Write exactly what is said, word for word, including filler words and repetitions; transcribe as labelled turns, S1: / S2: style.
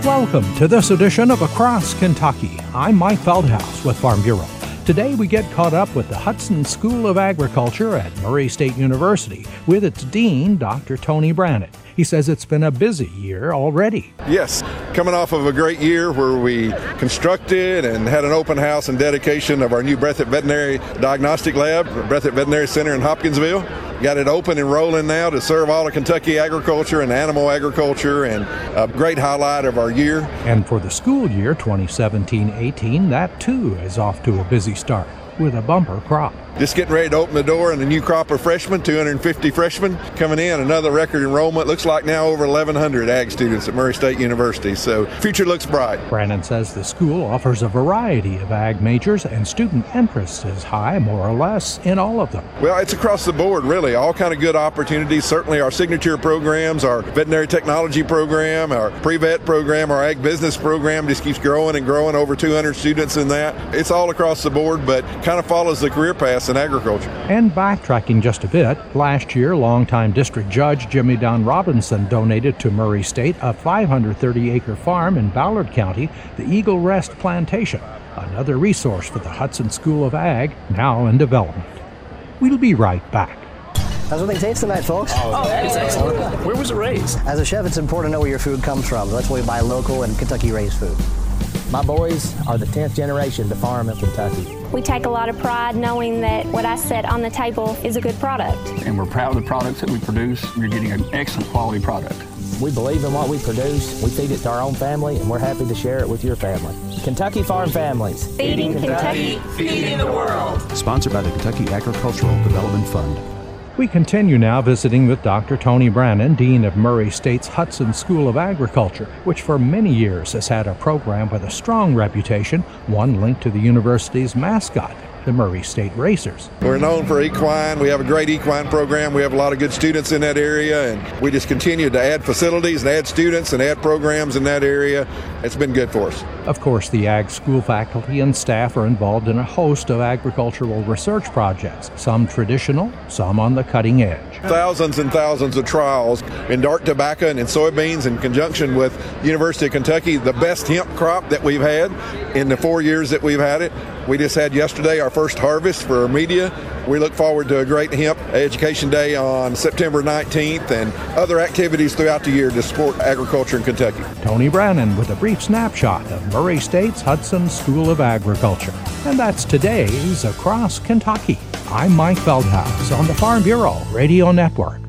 S1: Welcome to this edition of Across Kentucky. I'm Mike Feldhaus with Farm Bureau. Today we get caught up with the Hudson School of Agriculture at Murray State University with its dean, Doctor Tony Brannan. He says it's been a busy year already.
S2: Yes, coming off of a great year where we constructed and had an open house and dedication of our new Breathitt Veterinary Diagnostic Lab, Breathitt Veterinary Center in Hopkinsville. Got it open and rolling now to serve all of Kentucky agriculture and animal agriculture, and a great highlight of our year.
S1: And for the school year twenty seventeen eighteen, that too is off to a busy start with a bumper crop.
S2: Just getting ready to open the door and a new crop of freshmen, two hundred fifty freshmen coming in, another record enrollment. Looks like now over eleven hundred ag students at Murray State University, so future looks bright.
S1: Brannan says the school offers a variety of ag majors and student interest is high, more or less, in all of them.
S2: Well, it's across the board, really. All kind of good opportunities. Certainly our signature programs, our veterinary technology program, our pre-vet program, our ag business program just keeps growing and growing, over two hundred students in that. It's all across the board, but kind of follows the career path in agriculture.
S1: And backtracking just a bit, last year, longtime district judge Jimmy Don Robinson donated to Murray State a five hundred thirty acre farm in Ballard County, the Eagle Rest Plantation, another resource for the Hudson School of Ag, now in development. We'll be right back.
S3: How's everything taste tonight, folks?
S4: Oh, it's excellent. Where was it raised?
S3: As a chef, it's important to know where your food comes from. That's why we buy local and Kentucky-raised food.
S5: My boys are the tenth generation to farm in Kentucky.
S6: We take a lot of pride knowing that what I set on the table is a good product.
S7: And we're proud of the products that we produce. You're getting an excellent quality product.
S5: We believe in what we produce. We feed it to our own family, and we're happy to share it with your family. Kentucky Farm Families.
S6: Feeding Kentucky,
S4: feeding the world.
S8: Sponsored by the Kentucky Agricultural Development Fund.
S1: We continue now visiting with Doctor Tony Brannan, Dean of Murray State's Hudson School of Agriculture, which for many years has had a program with a strong reputation, one linked to the university's mascot, the Murray State Racers.
S2: We're known for equine. We have a great equine program. We have a lot of good students in that area, and we just continue to add facilities and add students and add programs in that area. It's been good for us.
S1: Of course, the ag school faculty and staff are involved in a host of agricultural research projects, some traditional, some on the cutting edge.
S2: Thousands and thousands of trials in dark tobacco and in soybeans in conjunction with University of Kentucky, the best hemp crop that we've had in the four years that we've had it. We just had yesterday our first harvest for our media. We look forward to a great hemp education day on September nineteenth and other activities throughout the year to support agriculture in Kentucky.
S1: Tony Brannan with a brief snapshot of Murray State's Hudson School of Agriculture. And that's today's Across Kentucky. I'm Mike Feldhaus on the Farm Bureau Radio Network.